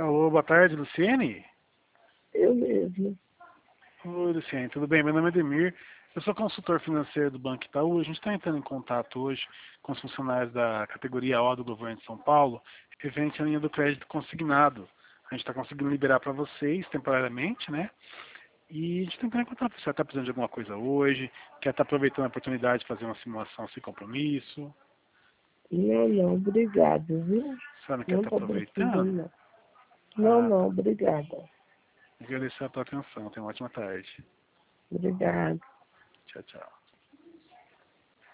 Alô, boa tarde, Luciene. Eu mesmo. Oi, Luciene, tudo bem? Meu nome é Ademir, eu sou consultor financeiro do Banco Itaú. A gente está entrando em contato hoje com os funcionários da categoria O do governo de São Paulo, referente à linha do crédito consignado. A gente está conseguindo liberar para vocês temporariamente, né? E a gente está entrando em contato. Você está precisando de alguma coisa hoje? Quer estar aproveitando a oportunidade de fazer uma simulação sem compromisso? Não, obrigado, viu? Você não quer Não estar estou precisando, aproveitando? não. Ah, Não, tá. obrigada. Agradecer a tua atenção. Tenha uma ótima tarde. Obrigada. Tchau, tchau.